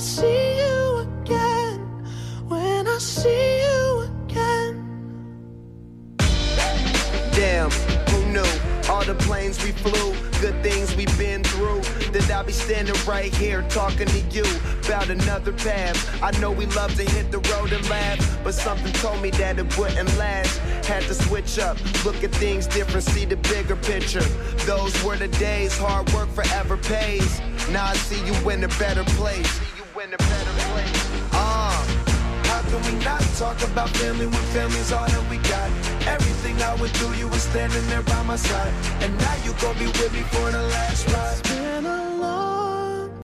see you again, when I see you again. Damn, who knew? All the planes we flew, good things we've been through, that I'll be standing right here talking to you about another path. I know we love to hit the road and laugh, but something told me that it wouldn't last. Had to switch up, look at things different, see the bigger picture. Those were the days, hard work forever pays. Now I see you in a better place. How can we not talk about family when family's all that we got? Everything I would do, you were standing there by my side, and now you gon' be with me for the last ride. It's been a long